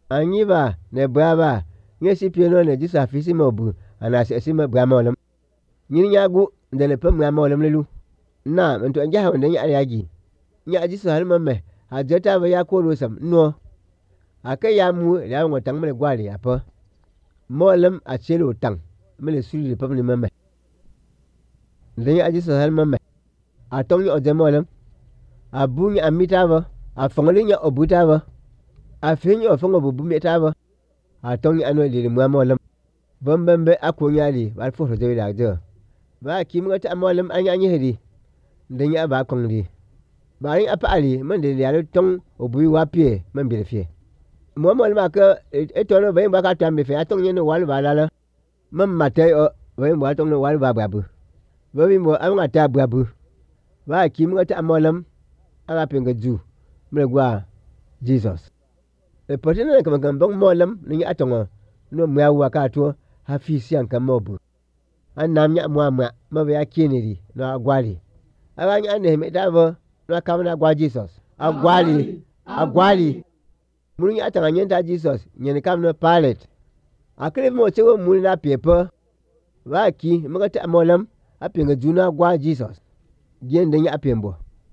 Anyiba ne braba nye si pieno ne jisa fisi mobu anase si me bramolam. Nyini nyagu ndene pem bramolam lelu. Na mento njaha ndenya yagi. Nya jisa halma me ajeta ba ya ko sam no. Ake ya mu ya ngotang me gwali apa. Molam a chelo tang mele suli pem ni meme. Ndenya jisa halma me. Atong o jemolam. Abunya amitaba. Afongolinya obutaba. Afinyo fongo bubu metaba. Atong anu lili muamolam. Bombembe akunyali wal foto de la de. Ba kimngata amolam anyi hedi. Ndenya ba kongli. Ba yin apa ali man de ya tong obui wapie man bi fie. Muamolam ka etono bayin ba ka tambe fe atong yeno wal balala. Man matay o bayin ba tong no wal ba babu. Bayin bo an ata babu. Ba kimngata amolam ala penga ju. Mlegwa Jesus. E potena kama kambong molam ni atongo no mwa waka to hafi sian kamobu. Anamnya mwa mabe akiniri no agwali. Abanya ne me davo no kamna gwa Jesus. Agwali. Muni atanga nyenta Jesus nyene kamno Pilate. Akre mo chewo muni na pepa. Waki magata molam apinga juna gwa Jesus. Gende nya apembo.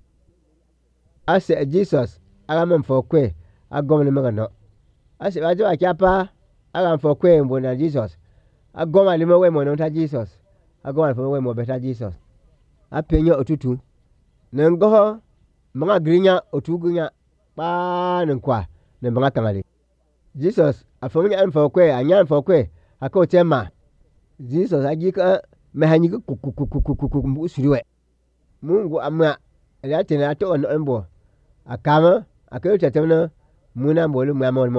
Ase Jesus agamam fokwe agomne magano. Ase bajo akapa agam fokwe mbona Jesus. Agoma limo we mo ta Jesus. Agoma fo we mo beta Jesus. Apenyo otutu. Nengo mga grinya otugunya pa nkwa ne mga kamali. Jesus afonya an fokwe anyan fokwe akko tema. Jesus agika mehanyi kukukukukuku suriwe. Mungu amma elate to on bo. Akama akelo tatamna muna mbolu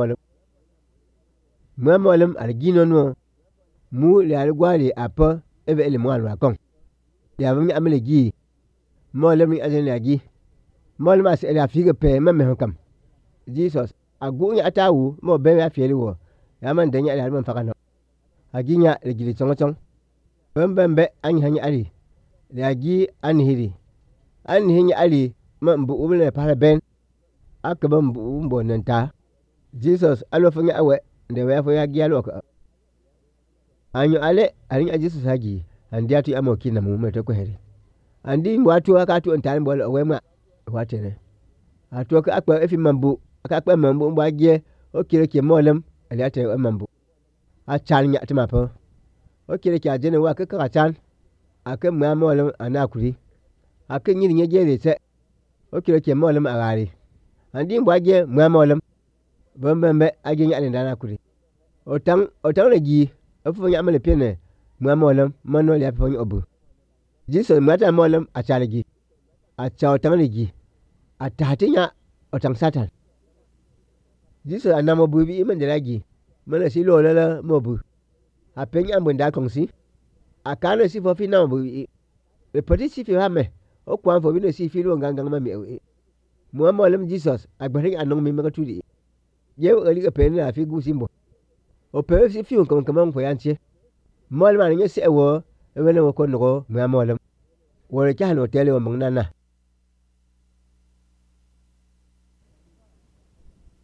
muamolam algino no mu le algwali apa ebe ele mo alwa kon ya bami amele gi molam ni ajen yagi molam as ele afiga pe meme kam Jesus agunya atawu mo be ya fieli wo ya man denya ele man fakano aginya le gili chongchong bembembe anyi hanya ali le agi anhiri ali mambu ubule para ben akabam mbo nanta Jesus alo fanya awe ndewe fo ya gialo ka anyo ale alin Jesus hagi andi atu amoki na mu mete ko heri andi mwatu akatu ontale mbo we ma watene atu ka akpa efi mambu akakpa mambu mbo agie okire ke molam ali ate mambu achan nya tama pa okire ke ajene wa ka chan akam molam anakuri akan yin nye jere se okire ke molam agari andi mbo agie molam bembembe agie nya ndana kuri otang le gi afu nya mele pene molam manol ya fo obu Jesus mata molam achalegi acha otang le gi atatinya otang satan Jesus anamo bubi imendelagi mana si lo la mobu apenya mbunda kongsi akana si fo fina bubi le petit si fi hame o kwa fo bino si fi lo ngangang mame molam Jesus agbari anong mi mega tudi ye ali ka pen na fi gu simbo o pe si fi on kam ko yanche molam ni se wo e wele ko no molam wo le ka no tele o mangna na